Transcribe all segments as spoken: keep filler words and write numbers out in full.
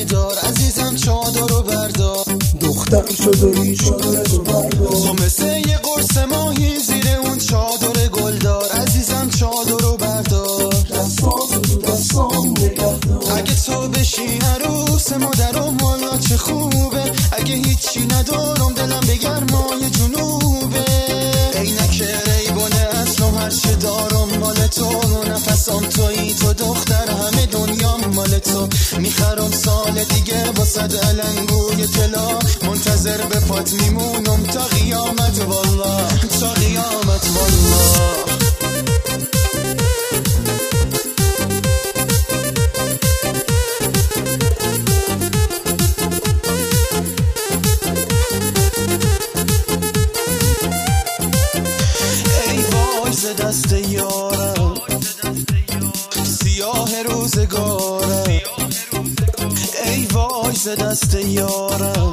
دار عزیزم چادرو بردار دختر شد و ری چادرتو بردار تو مثل یه قرص ماهی زیر اون چادر گلدار عزیزم چادرو بردار دستام تو دستام نگه دار اگه تو بشی عروس مادرم والا چه خوبه اگه هیچی ندارم دلم به گرمای جنوبه عینک ریبونه اصلم هرچه دارم مال تو نفسم تویی تو دختر همه دنیام مال تو میخرم سال دیگه با صد علنگوی طلا منتظر به پات میمونم تا قیامت والا تا قیامت والا دست یارم سیاه روزگارم ای وای ز دست یارم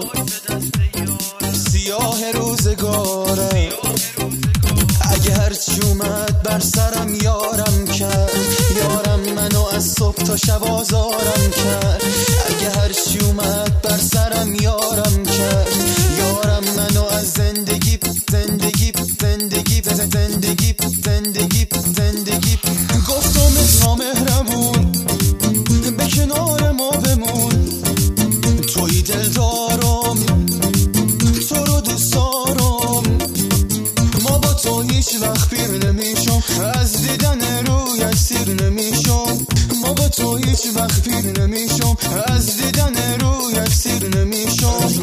سیاه روزگارم اگه هرچی اومد بر سرم یارم کرد یارم منو از صبح تا شب آزارم کرد اگه هرچی اومد بر سرم یارم کرد یارم منو از زندگی زندگی زندگی زندگی زندگی زندگی گفتم تا مهربون به کنار ما بمون توی دل دارم تو رو دوست دارم ما با تو هیچ وقت پیر نمیشم از دیدن رویت سیر نمیشم ما با تو هیچ وقت پیر نمیشم از دیدن رویت سیر نمیشم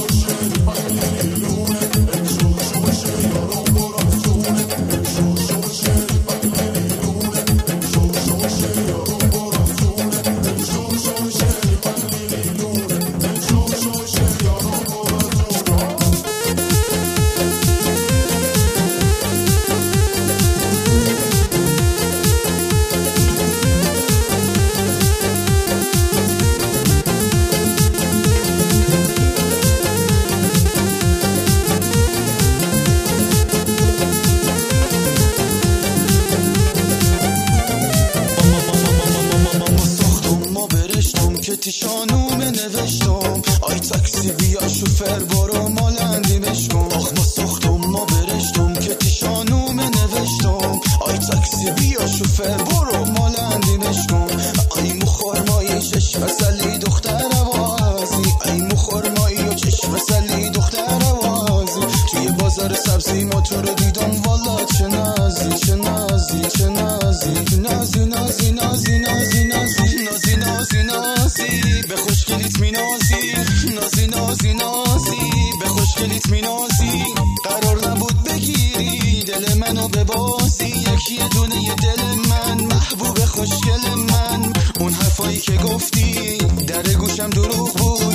تیشانومه نوشتم آی تاکسی بیا شوفر برو مالندی بشکن آخ ما ساختم ما برشتم که تیشانومه نوشتم آی تاکسی بیا شوفر برو مالندی بشکن آی مخورمایی چشم سلی دختر وازی ای مخورمایی و چشم سلی دختر وازی توی بازار سبزی ما تو رو دیدم والا چه نازی چه نازی چه نازی نازی نازی نازی نازی نازی نازی نازی نازی به خوشگلیت می نازی نازی نازی نازی به خوشگلیت می نازی قرار نبود بگیری دل منو ببازی یکی دونه ی دل من محبوب خوشگل من اون حرفایی که گفتی در گوشم دروغ بود